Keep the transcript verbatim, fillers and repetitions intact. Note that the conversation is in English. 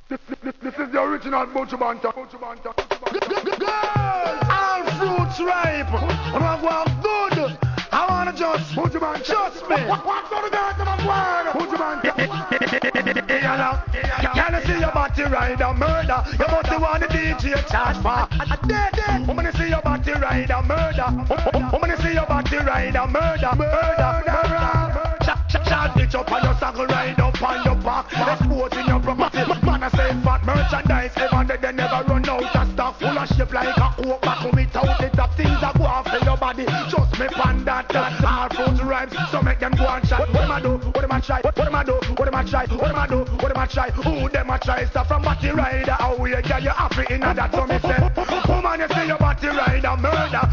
This, this, this is the original Buju Banton. Buju Banton. Girls, all fruits ripe. I'm gonna go out good. I wanna just Buju Banton. Trust me. What's on the girls in my squad? Buju Banton. Can you see your body ride a murder? Your body want the D J charge for. I'm gonna see your body ride a murder. I'm gonna see your body ride a murder. Murder, murder. Shot it up on your saddle, ride up on your back. Exposing your property. Man, I say fat merchandise. Ever they, they never run out of stock. Full of shape like a oak back without it. That things that go off in your body. Just me pan that. All fruits rhymes. So make them go and shot. What am I do? What am I try? What am I do? What am I try? What am I do? What am I try? Who them I try? Stuff from body rider. How we get you happy in that? So me say, woman, you see your body rider murder.